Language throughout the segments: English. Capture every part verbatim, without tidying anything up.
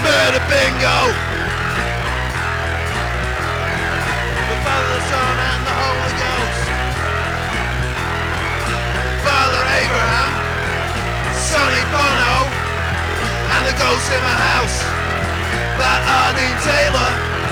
Murder bingo! The Father, the Son, and the Holy Ghost. Father Abraham, Sonny Bono, and the ghost in my house. That Arlene Taylor.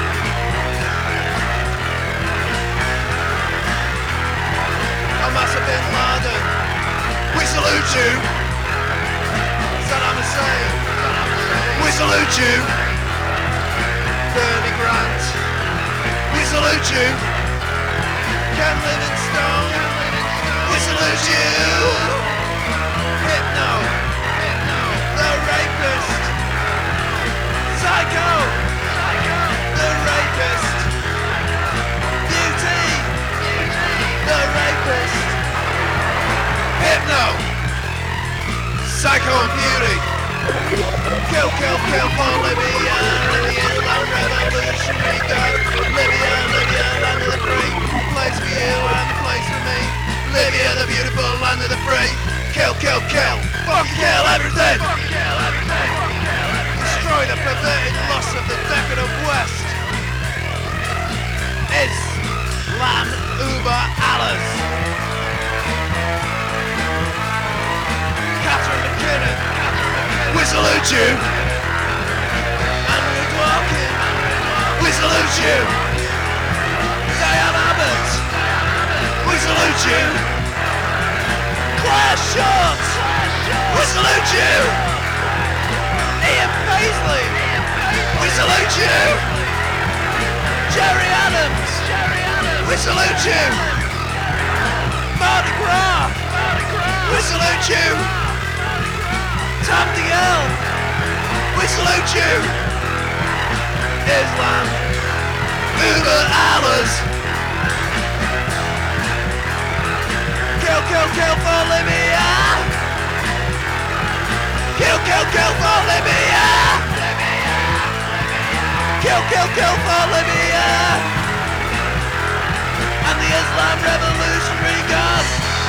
Osama bin Laden. We salute you. Saddam Hussein. We salute you. Bernie Grant. We salute you. Ken Livingstone. We salute you. Hypno. The rapist. Psycho. The rapist. Beauty. The rapist. Hypno. Psycho and Beauty. Kill, kill, kill for Libya and the Islam Revolutionary Guard. Libya, Libya, land of the free. Place for you and the place for me. Libya, the beautiful land of the free. Kill, kill, kill. Fucking kill everything. Destroy the perverted loss of the decadent West. Islam über alles. Catherine McKinnon. We salute you. Andrew Dworkin. We salute you. Diane Abbott. We salute you. Claire Short. We salute you. Ian Paisley. We salute you. Jerry Adams. We salute you. Mardi Gras. We salute you. Tom DeYell. We salute you. Islam über alles. Kill, kill, kill for Libya. Kill, kill, kill for Libya. Kill, kill, kill for Libya. And the Islam Revolutionary Guard.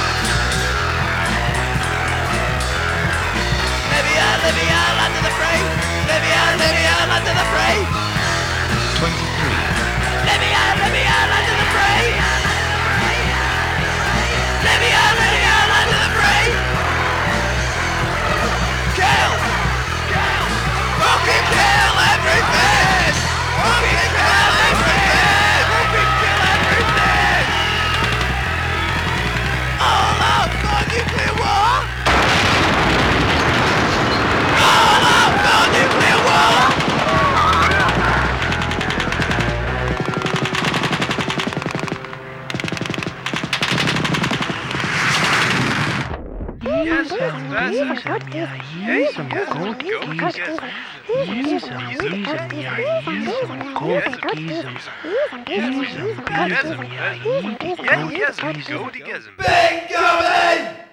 Libya, Libya, land of the free. Libya, Libya, land of the free. twenty-three. Libya, Libya, land of the free. Libya, Libya, land of the free. Kill. Kill. Fucking kill everything. Fucking kill everything. Fucking kill everything. All out for nuclear war. All out for nuclear war. Yes, that's it. Yes, some gold keys. Use some, use some, yeah, use some gold keys. Use some, use some, yeah, use some gold keys. Bingo,